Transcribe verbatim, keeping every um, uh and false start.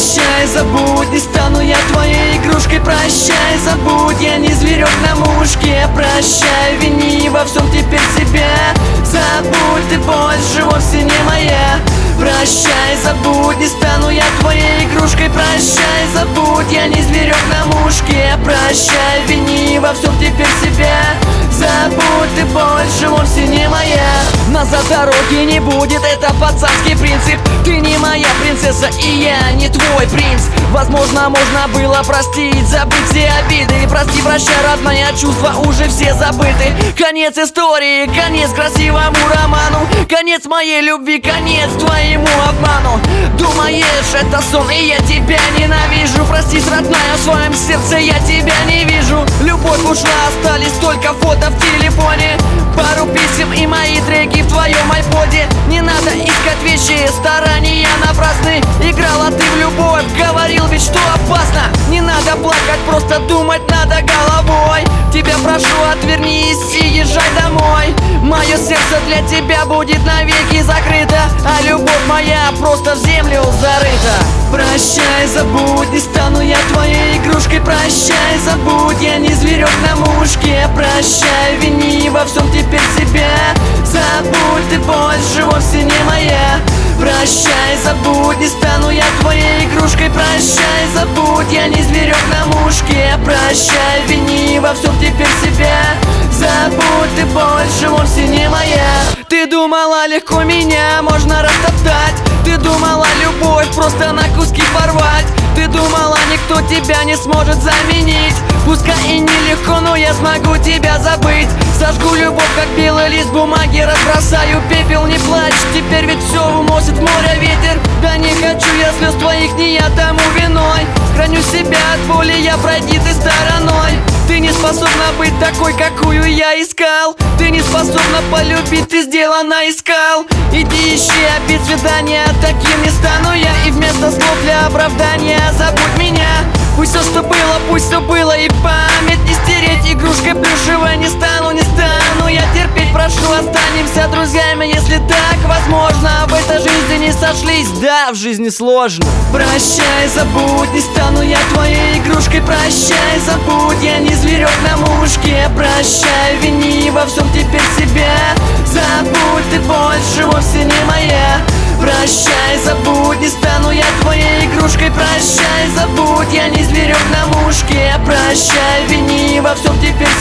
Прощай, забудь, не стану я твоей игрушкой. Прощай, забудь, я не зверек на мушке. Прощай, вини во всем теперь себя. Забудь, ты больше вовсе не моя. Прощай, забудь, не стану я твоей игрушкой. Прощай, забудь, я не зверек на мушке. Прощай, вини во всем теперь себя. Забудь, ты больше вовсе не моя. Назад дороги не будет, это пацанский принцип. Ты не моя принцесса, и я не твой принц. Возможно, можно было простить, забыть все обиды. Прости, прощай, родная, чувства уже все забыты. Конец истории, конец красивому роману. Конец моей любви, конец твоему обману. Думаешь, это сон, и я тебя ненавижу. Прости, родная, в своем сердце я тебя не вижу. Любовь ушла, остались только фото в телефоне. Пару писем и мои треки в твоем айподе. Не надо искать вещи, старания напрасны. Играла ты в любовь, говорил ведь, что опасно. Не надо плакать, просто думать надо головой. Тебя прошу, отвернись и езжай домой. Мое сердце для тебя будет навеки закрыто, а любовь моя просто в землю зарыта. Прощай, забудь, не стану я твоей игрушкой. Прощай, забудь, я не зверек на мушке. Прощай, вини во всем теперь себя. Забудь, ты больше вовсе не моя. Прощай, забудь, не стану я твоей игрушкой. Прощай, забудь, я не зверек на мушке. Прощай, вини во всем теперь себя. Забудь, ты больше вовсе не моя. Ты думала, легко меня можно растоптать. Ты думала, любовь просто на куски порвать. Ты думала, никто тебя не сможет заменить. Пускай и нелегко, но я смогу тебя забыть. Сожгу любовь, как белый лист бумаги, разбросаю пепел. Не плачь, теперь ведь все уносит в море ветер. Да не хочу я слез твоих, не я тому виной. Храню себя от боли, я пройди ты стороной. Ты не способна быть такой, какую я искал. Ты не способна полюбить, ты сделана из скал. Иди ищи обид, свидания, таким не стану я. И вместо слов для оправдания забудь меня. Пусть все, что было, пусть все было, и память не стереть. Игрушкой плюшевой не стану, не стану я терпеть. Прошу, останемся друзьями, если так возможно. В этой жизни не сошлись, да, в жизни сложно. Прощай, забудь, не стану я твоей игрушкой. Прощай, забудь, я не зверек на мушке. Прощай, вини во всем теперь себя. Забудь, ты больше вовсе не моя. Прощай, забудь, не стану я твоей игрушкой. Прощай, забудь, я не зверек на мушке. Прощай, вини во всем теперь